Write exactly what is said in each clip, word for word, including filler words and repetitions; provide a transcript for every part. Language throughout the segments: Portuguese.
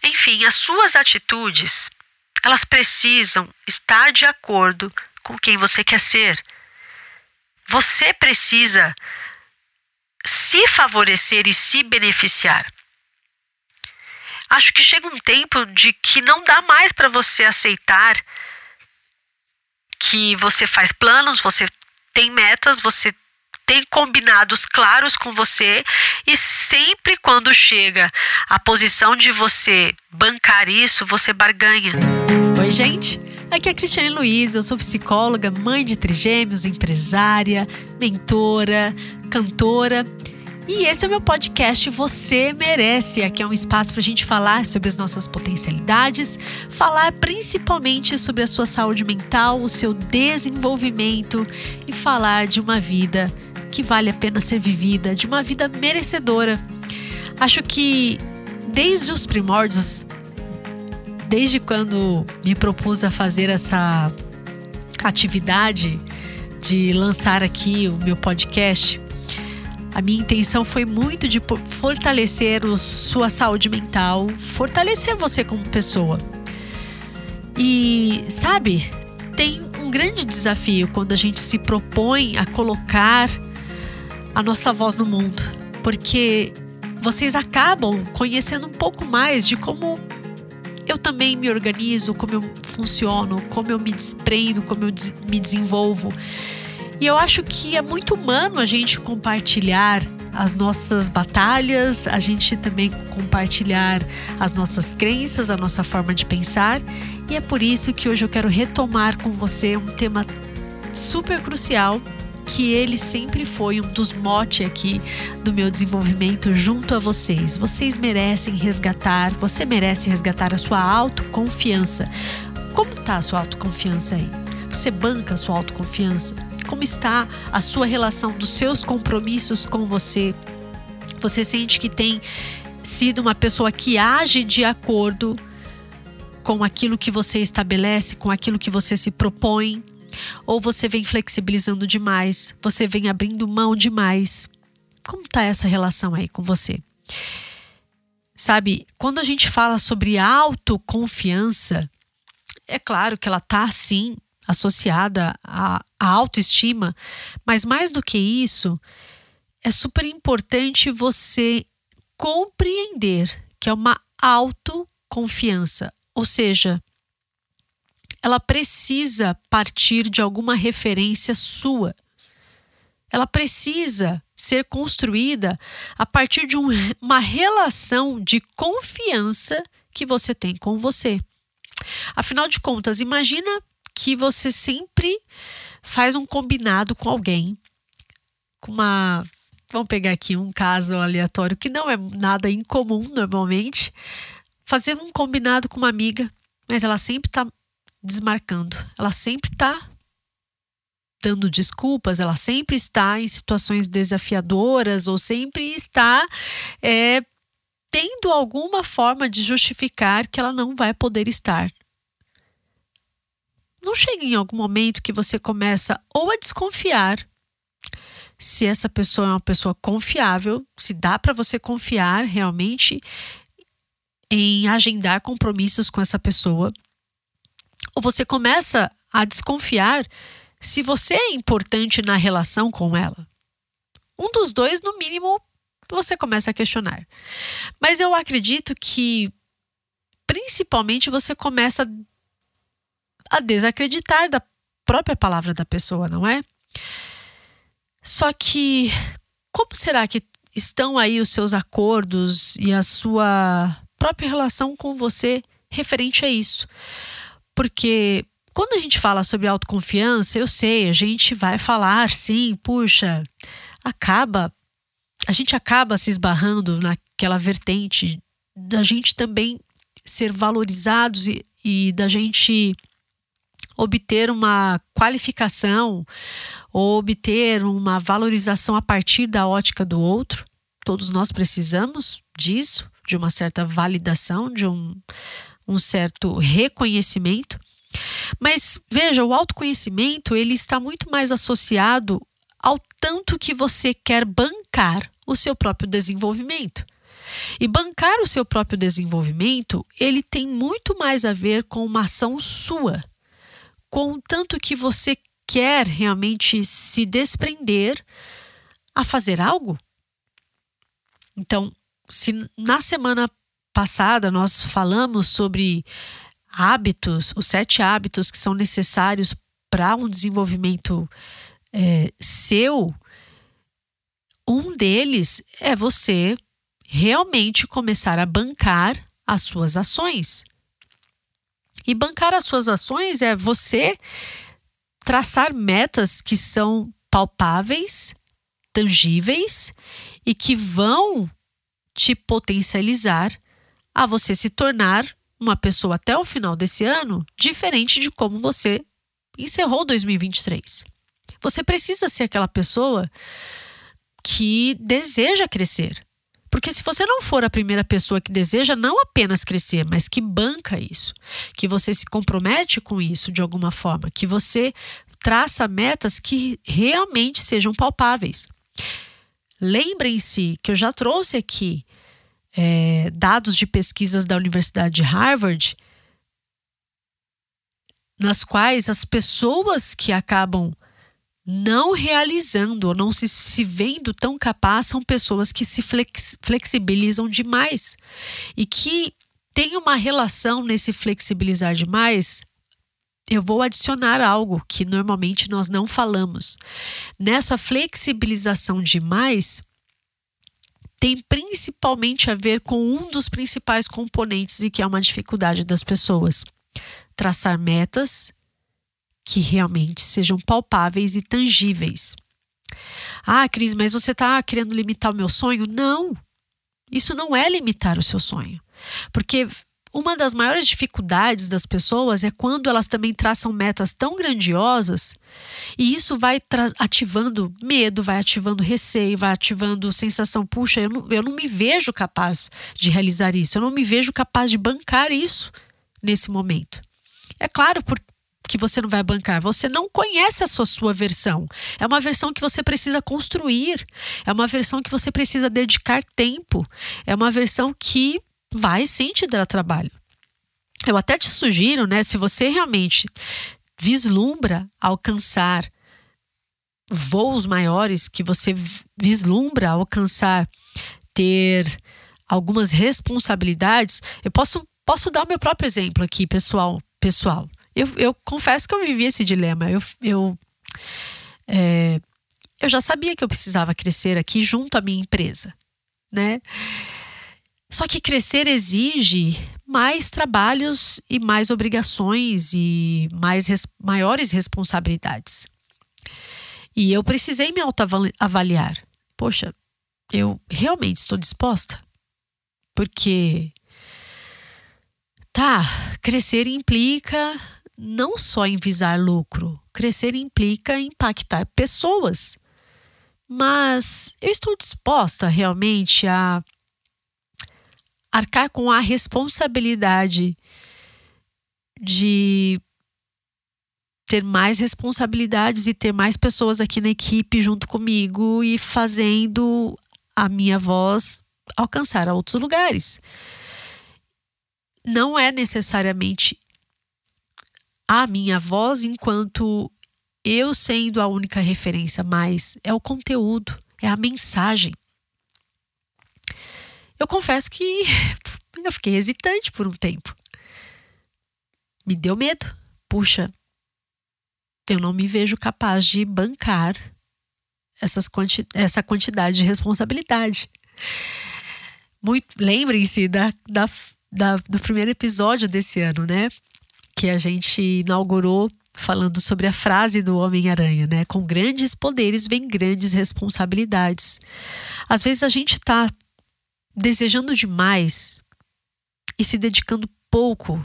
Enfim, as suas atitudes, elas precisam estar de acordo com quem você quer ser. Você precisa se favorecer e se beneficiar. Acho que chega um tempo de que não dá mais para você aceitar que você faz planos, você tem metas, você tem combinados claros com você e sempre quando chega a posição de você bancar isso, você barganha. Oi, gente! Aqui é a Cristiane Luiz, eu sou psicóloga, mãe de trigêmeos, empresária, mentora, cantora. E esse é o meu podcast Você Merece. Aqui é um espaço para a gente falar sobre as nossas potencialidades, falar principalmente sobre a sua saúde mental, o seu desenvolvimento e falar de uma vida que vale a pena ser vivida, de uma vida merecedora. Acho que desde os primórdios, desde quando me propus a fazer essa atividade de lançar aqui o meu podcast, a minha intenção foi muito de fortalecer a sua saúde mental, fortalecer você como pessoa. E, sabe, tem um grande desafio quando a gente se propõe a colocar a nossa voz no mundo, porque vocês acabam conhecendo um pouco mais de como eu também me organizo, como eu funciono, como eu me desprendo, como eu me desenvolvo. E eu acho que é muito humano a gente compartilhar as nossas batalhas, a gente também compartilhar as nossas crenças, a nossa forma de pensar. E é por isso que hoje eu quero retomar com você um tema super crucial, que ele sempre foi um dos motes aqui do meu desenvolvimento junto a vocês. Vocês merecem resgatar, você merece resgatar a sua autoconfiança. Como está a sua autoconfiança aí? Você banca a sua autoconfiança? Como está a sua relação dos seus compromissos com você? Você sente que tem sido uma pessoa que age de acordo com aquilo que você estabelece, com aquilo que você se propõe? Ou você vem flexibilizando demais? Você vem abrindo mão demais? Como está essa relação aí com você? Sabe, quando a gente fala sobre autoconfiança, é claro que ela está sim associada à, à autoestima, mas mais do que isso, é super importante você compreender que é uma autoconfiança, ou seja, ela precisa partir de alguma referência sua. Ela precisa ser construída a partir de um, uma relação de confiança que você tem com você. Afinal de contas, imagina que você sempre faz um combinado com alguém, com uma... Vamos pegar aqui um caso aleatório que não é nada incomum normalmente. Fazer um combinado com uma amiga, mas ela sempre está desmarcando. Ela sempre está dando desculpas, ela sempre está em situações desafiadoras ou sempre está é, tendo alguma forma de justificar que ela não vai poder estar. Não chega em algum momento que você começa ou a desconfiar se essa pessoa é uma pessoa confiável, se dá para você confiar realmente em agendar compromissos com essa pessoa, ou você começa a desconfiar se você é importante na relação com ela. Um dos dois, no mínimo, você começa a questionar. Mas eu acredito que, principalmente, você começa a desacreditar da própria palavra da pessoa, não é? Só que, como será que estão aí os seus acordos e a sua própria relação com você referente a isso? Porque quando a gente fala sobre autoconfiança, eu sei, a gente vai falar, sim, puxa, acaba, a gente acaba se esbarrando naquela vertente da gente também ser valorizados e, e da gente obter uma qualificação ou obter uma valorização a partir da ótica do outro. Todos nós precisamos disso, de uma certa validação, de um, um certo reconhecimento. Mas veja, o autoconhecimento ele está muito mais associado ao tanto que você quer bancar o seu próprio desenvolvimento. E bancar o seu próprio desenvolvimento, ele tem muito mais a ver com uma ação sua, contanto que você quer realmente se desprender a fazer algo. Então, se na semana passada nós falamos sobre hábitos, os sete hábitos que são necessários para um desenvolvimento é, seu, um deles é você realmente começar a bancar as suas ações. E bancar as suas ações é você traçar metas que são palpáveis, tangíveis e que vão te potencializar a você se tornar uma pessoa até o final desse ano diferente de como você encerrou dois mil e vinte e três. Você precisa ser aquela pessoa que deseja crescer. Porque se você não for a primeira pessoa que deseja não apenas crescer, mas que banca isso, que você se compromete com isso de alguma forma, que você traça metas que realmente sejam palpáveis. Lembrem-se que eu já trouxe aqui é, dados de pesquisas da Universidade de Harvard, nas quais as pessoas que acabam não realizando ou não se, se vendo tão capazes são pessoas que se flex, flexibilizam demais e que tem uma relação nesse flexibilizar demais. Eu vou adicionar algo que normalmente nós não falamos. Nessa flexibilização demais, tem principalmente a ver com um dos principais componentes e que é uma dificuldade das pessoas. Traçar metas que realmente sejam palpáveis e tangíveis. Ah, Cris, mas você está querendo limitar o meu sonho? Não, isso não é limitar o seu sonho. Porque uma das maiores dificuldades das pessoas é quando elas também traçam metas tão grandiosas e isso vai ativando medo, vai ativando receio, vai ativando sensação, puxa, eu não, eu não me vejo capaz de realizar isso, eu não me vejo capaz de bancar isso nesse momento. É claro, por que você não vai bancar, você não conhece a sua, sua versão, é uma versão que você precisa construir, é uma versão que você precisa dedicar tempo, é uma versão que vai sim te dar trabalho. Eu até te sugiro, né, se você realmente vislumbra alcançar voos maiores, que você vislumbra alcançar ter algumas responsabilidades, eu posso, posso dar o meu próprio exemplo aqui, pessoal, pessoal. Eu, eu confesso que eu vivi esse dilema. Eu, eu, é, eu já sabia que eu precisava crescer aqui junto à minha empresa, né? Só que crescer exige mais trabalhos e mais obrigações e mais res, maiores responsabilidades. E eu precisei me autoavaliar. Poxa, eu realmente estou disposta? Porque, tá, crescer implica não só em visar lucro, crescer implica impactar pessoas. Mas eu estou disposta realmente a arcar com a responsabilidade de ter mais responsabilidades e ter mais pessoas aqui na equipe junto comigo e fazendo a minha voz alcançar a outros lugares. Não é necessariamente a minha voz enquanto eu sendo a única referência, mas é o conteúdo, é a mensagem. Eu confesso que eu fiquei hesitante por um tempo. Me deu medo. Puxa, eu não me vejo capaz de bancar essas quanti- essa quantidade de responsabilidade. Muito, lembrem-se da, da, da, do primeiro episódio desse ano, né? Que a gente inaugurou falando sobre a frase do Homem-Aranha, né? Com grandes poderes vem grandes responsabilidades. Às vezes a gente está desejando demais e se dedicando pouco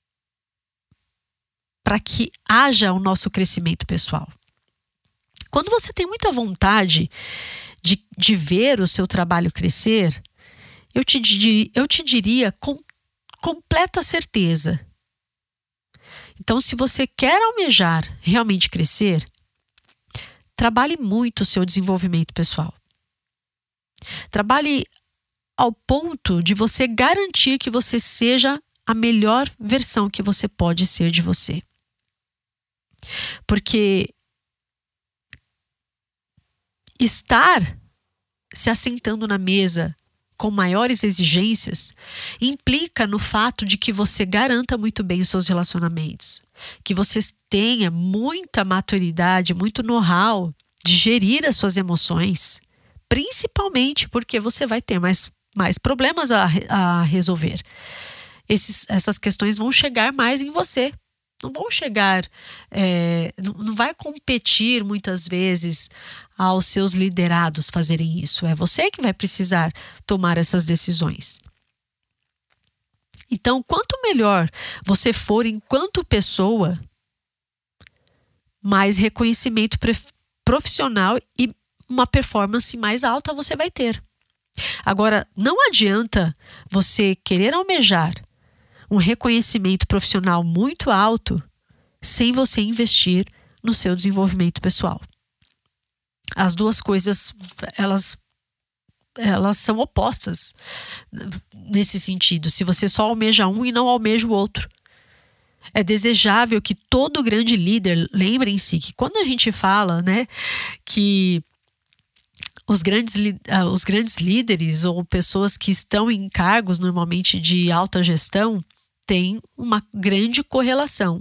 para que haja o nosso crescimento pessoal. Quando você tem muita vontade de, de ver o seu trabalho crescer, eu te, dir, eu te diria com completa certeza. Então, se você quer almejar realmente crescer, trabalhe muito o seu desenvolvimento pessoal. Trabalhe ao ponto de você garantir que você seja a melhor versão que você pode ser de você. Porque estar se assentando na mesa com maiores exigências implica no fato de que você garanta muito bem os seus relacionamentos, que você tenha muita maturidade, muito know-how de gerir as suas emoções, principalmente porque você vai ter mais, mais problemas a, a resolver. Esses, essas questões vão chegar mais em você. Não vão chegar, é, não, não vai competir muitas vezes aos seus liderados fazerem isso. É você que vai precisar tomar essas decisões. Então, quanto melhor você for enquanto pessoa, mais reconhecimento profissional e uma performance mais alta você vai ter. Agora, não adianta você querer almejar um reconhecimento profissional muito alto sem você investir no seu desenvolvimento pessoal. As duas coisas, elas, elas são opostas nesse sentido. Se você só almeja um e não almeja o outro. É desejável que todo grande líder, lembrem-se que quando a gente fala, né, que Os grandes, os grandes líderes ou pessoas que estão em cargos normalmente de alta gestão têm uma grande correlação.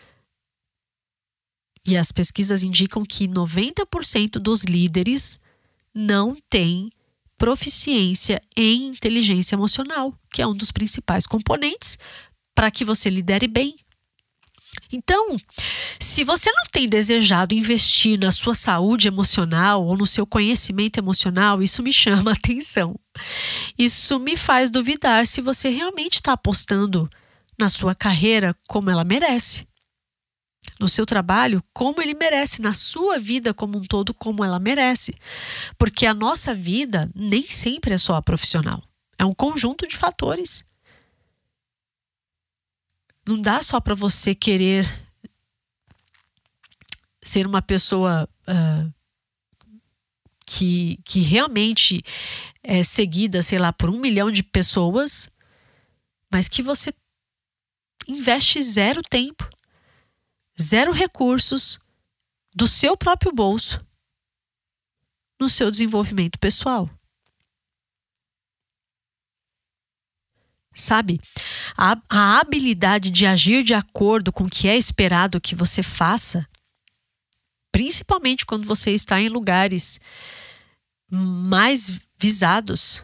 E as pesquisas indicam que noventa por cento dos líderes não têm proficiência em inteligência emocional, que é um dos principais componentes para que você lidere bem. Então, se você não tem desejado investir na sua saúde emocional ou no seu conhecimento emocional, isso me chama a atenção. Isso me faz duvidar se você realmente está apostando na sua carreira como ela merece, no seu trabalho como ele merece, na sua vida como um todo como ela merece. Porque a nossa vida nem sempre é só a profissional. É um conjunto de fatores. Não dá só para você querer ser uma pessoa uh, que, que realmente é seguida, sei lá, por um milhão de pessoas, mas que você investe zero tempo, zero recursos do seu próprio bolso no seu desenvolvimento pessoal. Sabe, a, a habilidade de agir de acordo com o que é esperado que você faça, principalmente quando você está em lugares mais visados,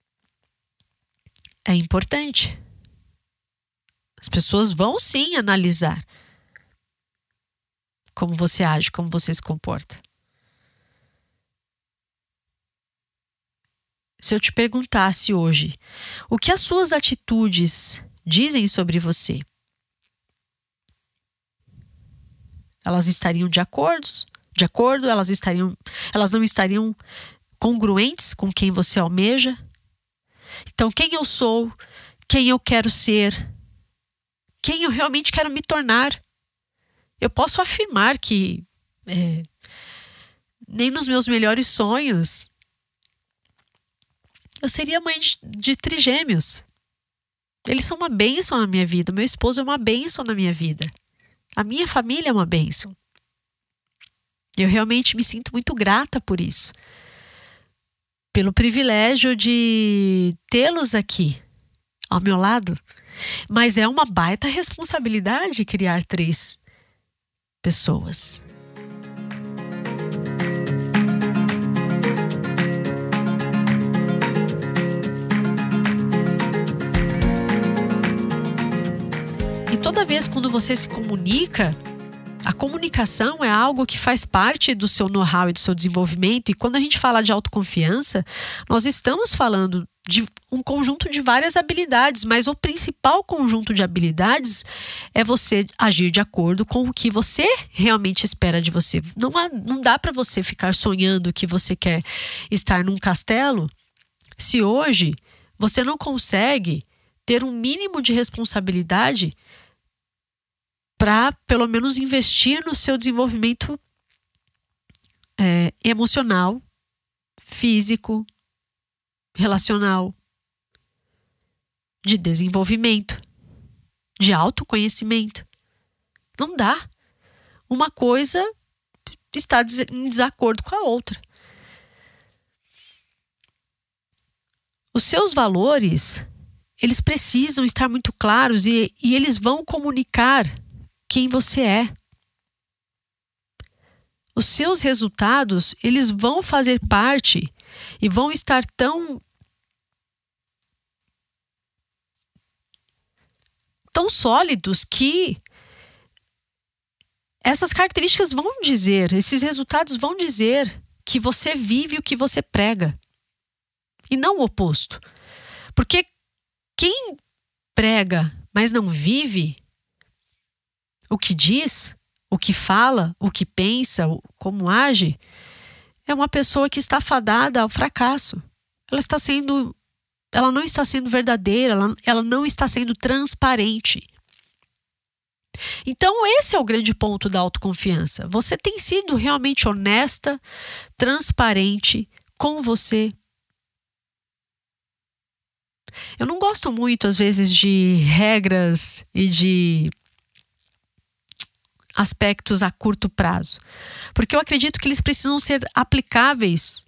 é importante. As pessoas vão sim analisar como você age, como você se comporta. Se eu te perguntasse hoje, o que as suas atitudes dizem sobre você? Elas estariam de acordo? De acordo? Elas estariam, elas não estariam congruentes com quem você almeja? Então, quem eu sou? Quem eu quero ser? Quem eu realmente quero me tornar? Eu posso afirmar que é, nem nos meus melhores sonhos eu seria mãe de, de trigêmeos. Eles são uma bênção na minha vida. Meu esposo é uma bênção na minha vida. A minha família é uma bênção. Eu realmente me sinto muito grata por isso. Pelo privilégio de tê-los aqui, ao meu lado. Mas é uma baita responsabilidade criar três pessoas. Toda vez quando você se comunica, a comunicação é algo que faz parte do seu know-how e do seu desenvolvimento. E quando a gente fala de autoconfiança, nós estamos falando de um conjunto de várias habilidades, mas o principal conjunto de habilidades é você agir de acordo com o que você realmente espera de você. Não, há, não dá para você ficar sonhando que você quer estar num castelo se hoje você não consegue ter um mínimo de responsabilidade para, pelo menos, investir no seu desenvolvimento é, emocional, físico, relacional, de desenvolvimento, de autoconhecimento. Não dá. Uma coisa está em desacordo com a outra. Os seus valores, eles precisam estar muito claros e, e eles vão comunicar quem você é. Os seus resultados, eles vão fazer parte e vão estar tão tão sólidos que essas características vão dizer, esses resultados vão dizer que você vive o que você prega e não o oposto. Porque quem prega, mas não vive o que diz, o que fala, o que pensa, como age, é uma pessoa que está fadada ao fracasso. Ela está sendo, ela não está sendo verdadeira, ela, ela não está sendo transparente. Então esse é o grande ponto da autoconfiança. Você tem sido realmente honesta, transparente com você. Eu não gosto muito, às vezes, de regras e de aspectos a curto prazo, porque eu acredito que eles precisam ser aplicáveis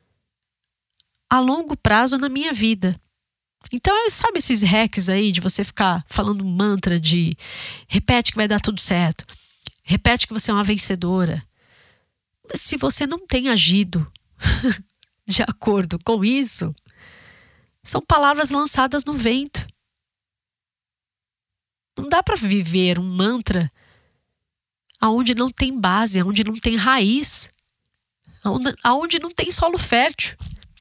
a longo prazo na minha vida. Então, sabe esses hacks aí de você ficar falando um mantra de repete que vai dar tudo certo, repete que você é uma vencedora. Se você não tem agido de acordo com isso, são palavras lançadas no vento. Não dá para viver um mantra aonde não tem base, aonde não tem raiz, aonde, aonde não tem solo fértil.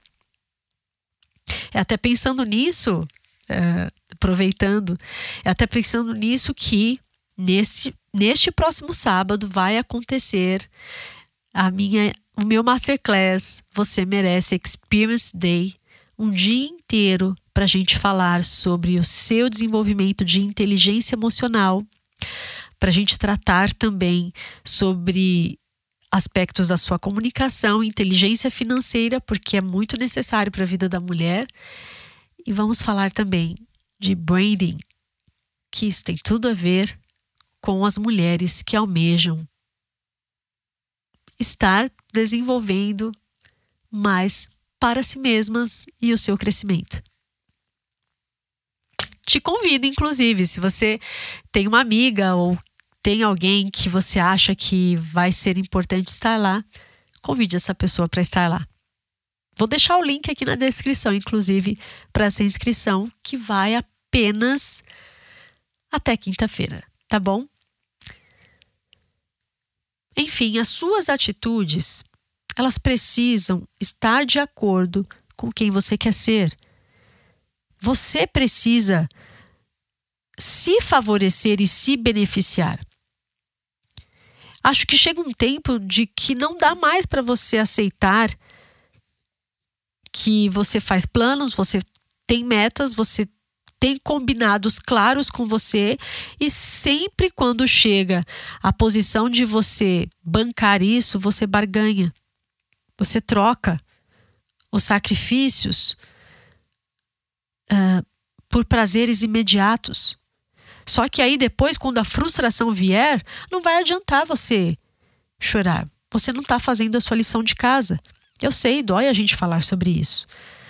É até pensando nisso, é, aproveitando, é até pensando nisso que nesse, neste próximo sábado vai acontecer a minha, o meu Masterclass Você Merece Experience Day, um dia inteiro para a gente falar sobre o seu desenvolvimento de inteligência emocional, para a gente tratar também sobre aspectos da sua comunicação, inteligência financeira, porque é muito necessário para a vida da mulher. E vamos falar também de branding, que isso tem tudo a ver com as mulheres que almejam estar desenvolvendo mais para si mesmas e o seu crescimento. Te convido, inclusive, se você tem uma amiga ou tem alguém que você acha que vai ser importante estar lá, convide essa pessoa para estar lá. Vou deixar o link aqui na descrição, inclusive, para essa inscrição, que vai apenas até quinta-feira, tá bom? Enfim, as suas atitudes, elas precisam estar de acordo com quem você quer ser. Você precisa se favorecer e se beneficiar. Acho que chega um tempo de que não dá mais para você aceitar que você faz planos, você tem metas, você tem combinados claros com você e sempre quando chega a posição de você bancar isso, você barganha. Você troca os sacrifícios uh, por prazeres imediatos. Só que aí depois, quando a frustração vier, não vai adiantar você chorar. Você não está fazendo a sua lição de casa. Eu sei, dói a gente falar sobre isso.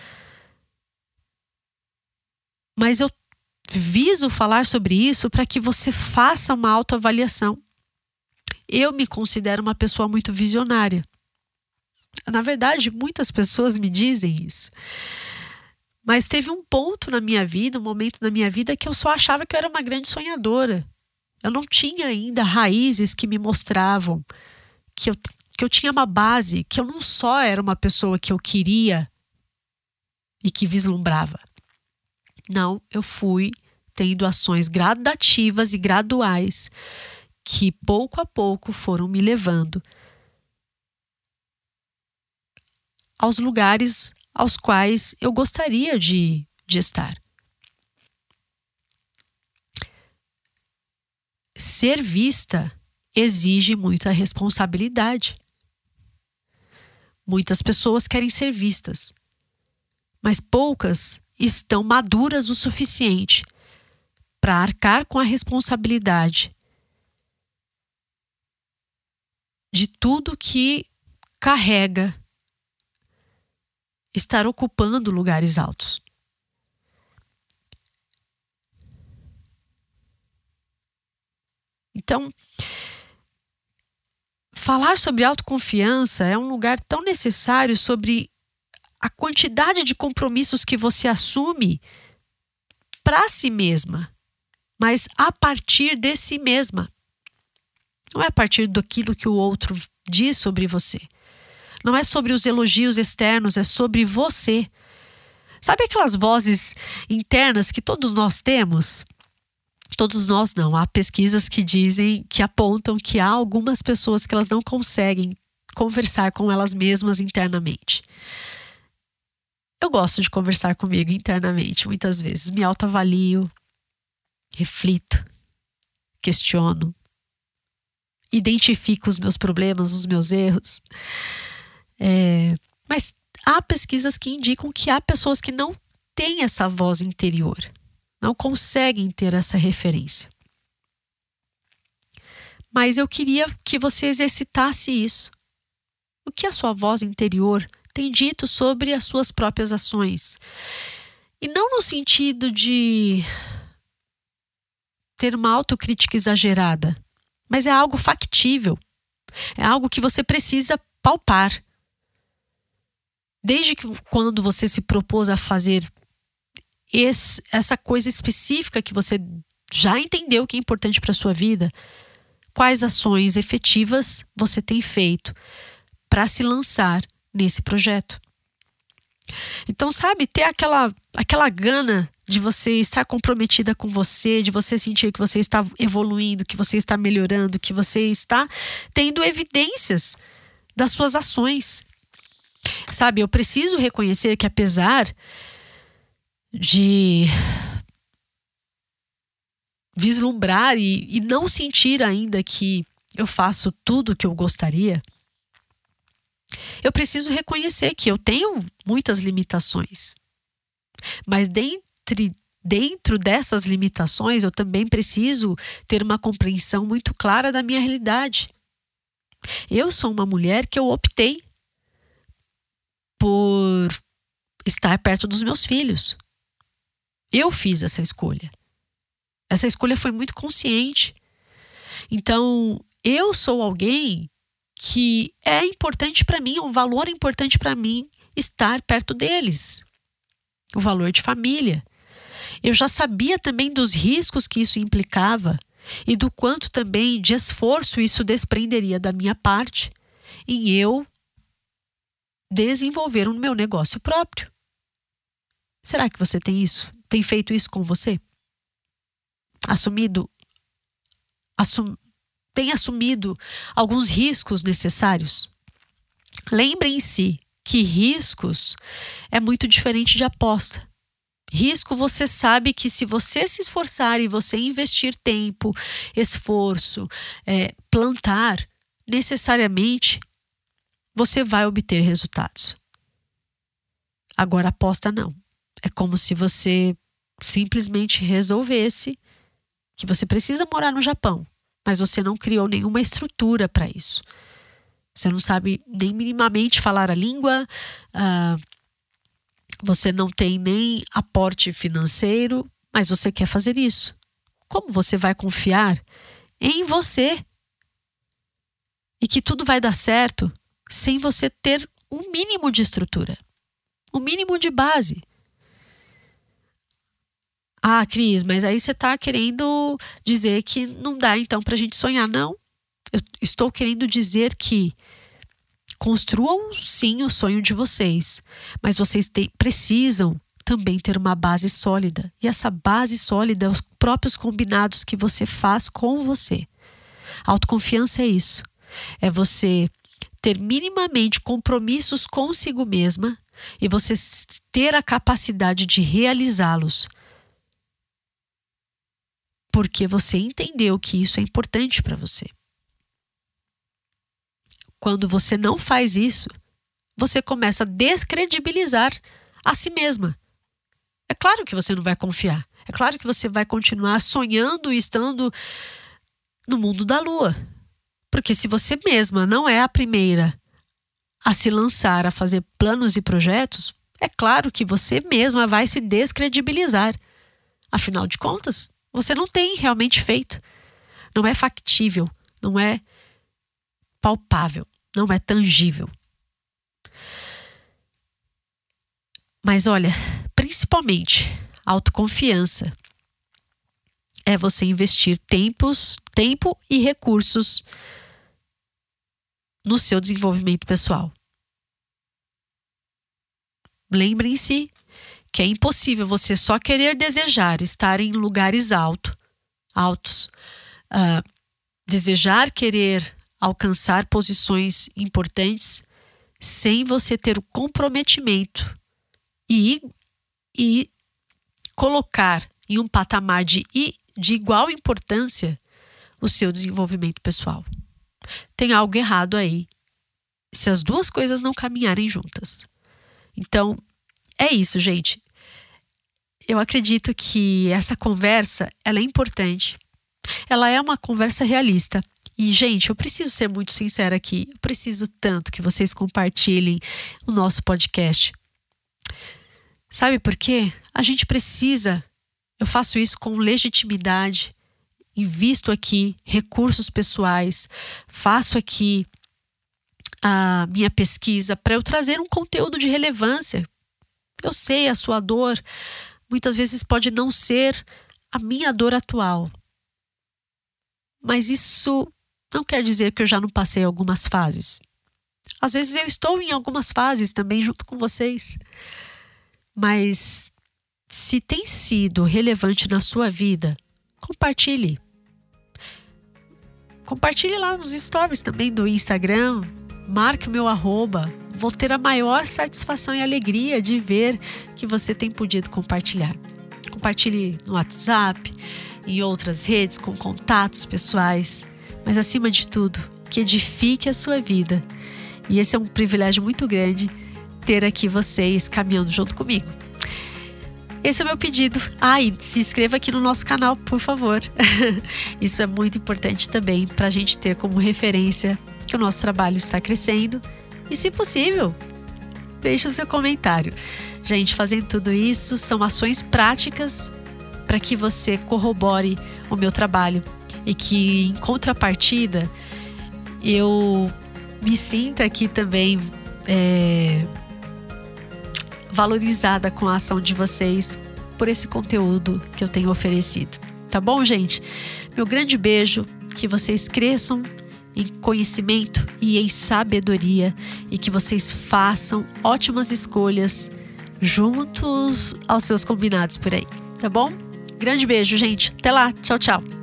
Mas eu viso falar sobre isso para que você faça uma autoavaliação. Eu me considero uma pessoa muito visionária. Na verdade, muitas pessoas me dizem isso. Mas teve um ponto na minha vida, um momento na minha vida que eu só achava que eu era uma grande sonhadora. Eu não tinha ainda raízes que me mostravam que eu, que eu tinha uma base, que eu não só era uma pessoa que eu queria e que vislumbrava. Não, eu fui tendo ações gradativas e graduais que pouco a pouco foram me levando aos lugares aos quais eu gostaria de, de estar. Ser vista exige muita responsabilidade. Muitas pessoas querem ser vistas, mas poucas estão maduras o suficiente para arcar com a responsabilidade de tudo que carrega estar ocupando lugares altos. Então, falar sobre autoconfiança é um lugar tão necessário sobre a quantidade de compromissos que você assume para si mesma, mas a partir de si mesma. Não é a partir daquilo que o outro diz sobre você. Não é sobre os elogios externos, é sobre você. Sabe aquelas vozes internas que todos nós temos? Todos nós não. Há pesquisas que dizem, que apontam que há algumas pessoas que elas não conseguem conversar com elas mesmas internamente. Eu gosto de conversar comigo internamente, muitas vezes. Me autoavalio, reflito, questiono, identifico os meus problemas, os meus erros. É, mas há pesquisas que indicam que há pessoas que não têm essa voz interior, não conseguem ter essa referência. Mas eu queria que você exercitasse isso. O que a sua voz interior tem dito sobre as suas próprias ações? E não no sentido de ter uma autocrítica exagerada, mas é algo factível. É algo que você precisa palpar. Desde que quando você se propôs a fazer esse, essa coisa específica que você já entendeu que é importante para a sua vida, quais ações efetivas você tem feito para se lançar nesse projeto? Então, sabe, ter aquela, aquela gana de você estar comprometida com você, de você sentir que você está evoluindo, que você está melhorando, que você está tendo evidências das suas ações. Sabe, eu preciso reconhecer que apesar de vislumbrar e, e não sentir ainda que eu faço tudo o que eu gostaria, eu preciso reconhecer que eu tenho muitas limitações. Mas dentre, dentro dessas limitações, eu também preciso ter uma compreensão muito clara da minha realidade. Eu sou uma mulher que eu optei por estar perto dos meus filhos. Eu fiz essa escolha. Essa escolha foi muito consciente. Então, eu sou alguém que é importante para mim, é um valor importante para mim estar perto deles. O valor de família. Eu já sabia também dos riscos que isso implicava e do quanto também de esforço isso desprenderia da minha parte em eu desenvolver um meu negócio próprio. Será que você tem isso? Tem feito isso com você? Assumido? Assum, tem assumido alguns riscos necessários? Lembrem-se que riscos é muito diferente de aposta. Risco, você sabe que se você se esforçar e você investir tempo, esforço, é, plantar, necessariamente você vai obter resultados. Agora, aposta não. É como se você simplesmente resolvesse que você precisa morar no Japão, mas você não criou nenhuma estrutura para isso. Você não sabe nem minimamente falar a língua, uh, você não tem nem aporte financeiro, mas você quer fazer isso. Como você vai confiar em você? E que tudo vai dar certo sem você ter um mínimo de estrutura, um mínimo de base. Ah, Cris, mas aí você está querendo dizer que não dá então para a gente sonhar. Não, eu estou querendo dizer que construam sim o sonho de vocês, mas vocês te, precisam também ter uma base sólida. E essa base sólida é os próprios combinados que você faz com você. Autoconfiança é isso. É você ter minimamente compromissos consigo mesma e você ter a capacidade de realizá-los. Porque você entendeu que isso é importante para você. Quando você não faz isso, você começa a descredibilizar a si mesma. É claro que você não vai confiar. É claro que você vai continuar sonhando e estando no mundo da lua. Porque se você mesma não é a primeira a se lançar a fazer planos e projetos, é claro que você mesma vai se descredibilizar. Afinal de contas, você não tem realmente feito. Não é factível, não é palpável, não é tangível. Mas olha, principalmente, autoconfiança é você investir tempos, tempo e recursos no seu desenvolvimento pessoal. Lembrem-se que é impossível você só querer desejar estar em lugares alto, altos, uh, desejar querer alcançar posições importantes sem você ter o comprometimento e, e colocar em um patamar de, de igual importância o seu desenvolvimento pessoal. Tem algo errado aí se as duas coisas não caminharem juntas. Então, é isso, gente. Eu acredito que essa conversa, ela é importante. Ela é uma conversa realista. E, gente, eu preciso ser muito sincera aqui. Eu preciso tanto que vocês compartilhem o nosso podcast. Sabe por quê? A gente precisa, eu faço isso com legitimidade, invisto aqui recursos pessoais, faço aqui a minha pesquisa para eu trazer um conteúdo de relevância. Eu sei, a sua dor muitas vezes pode não ser a minha dor atual. Mas isso não quer dizer que eu já não passei algumas fases. Às vezes eu estou em algumas fases também junto com vocês. Mas se tem sido relevante na sua vida, compartilhe. Compartilhe lá nos stories também do Instagram. Marque o meu arroba. Vou ter a maior satisfação e alegria de ver que você tem podido compartilhar. Compartilhe no WhatsApp, em outras redes, com contatos pessoais. Mas acima de tudo, que edifique a sua vida. E esse é um privilégio muito grande, ter aqui vocês caminhando junto comigo. Esse é o meu pedido. Ah, e se inscreva aqui no nosso canal, por favor. Isso é muito importante também para a gente ter como referência que o nosso trabalho está crescendo. E, se possível, deixe o seu comentário. Gente, fazendo tudo isso são ações práticas para que você corrobore o meu trabalho e que, em contrapartida, eu me sinta aqui também é, valorizada com a ação de vocês por esse conteúdo que eu tenho oferecido. Tá bom, gente? Meu grande beijo, que vocês cresçam em conhecimento e em sabedoria e que vocês façam ótimas escolhas juntos aos seus combinados por aí, tá bom? Grande beijo, gente. Até lá. Tchau, tchau.